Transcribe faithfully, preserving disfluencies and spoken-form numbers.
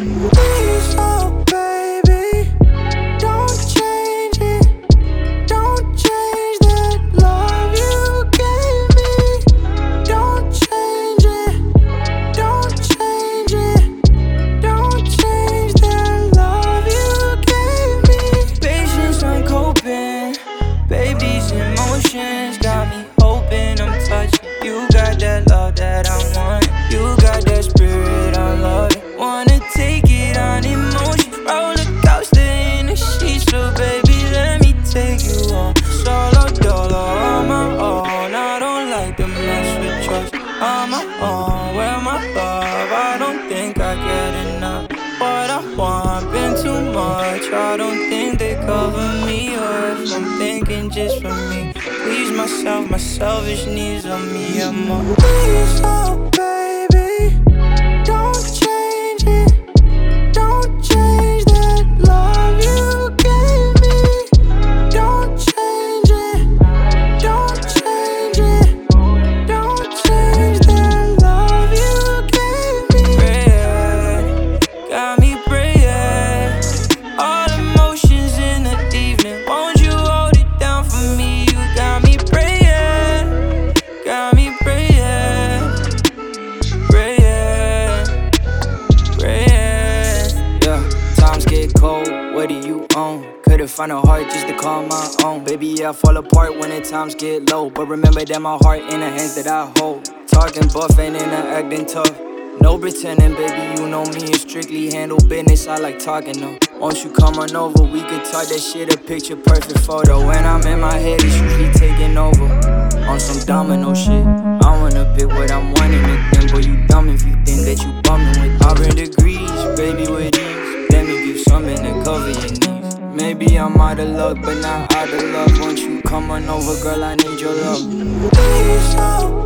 Please, oh baby, don't change it. Don't change that love you gave me. Don't change it. Don't change it. Don't change that love you gave me. Patience, I'm coping. Baby's emotions got me hoping I'm touching. You got that love that I want. You got that spirit, I love it. Wanna take it on emotion. Roller coaster in the sheets, so baby, let me take you on. Solo dolo on my own. I don't like to mess with trust. On my own, where my love, I don't think I get enough. What I want, been too much. I don't think they cover me up. I'm thinking just for me. Please myself, my selfish needs on me. I'm a please, oh baby, don't change it. Don't change that love you gave me. Don't change it. Don't change it. Don't change that love you gave me. Praying, got me praying. All emotions in the evening. Won't you hold it down for me? You got me praying. Got me praying. Praying. Praying. Yeah, times get cold. What do you own? Couldn't find a heart just to call my own. Baby, yeah, I fall apart when the times get low. But remember that my heart in the hands that I hold. Talking buff and in the acting tough. No pretending, baby, you know me. It's strictly handle business. I like talking though. Won't you come on over? We could talk that shit, a picture perfect photo. When I'm in my head, it's usually taking over. On some domino shit. I wanna pick what I'm wanting to think. Boy, you dumb if you think that you bumming with. I bring degrees, baby, with ease. Let me give something to cover your knees. Maybe I'm out of luck, but not out of love. Won't you come on over, girl? I need your love. Please, oh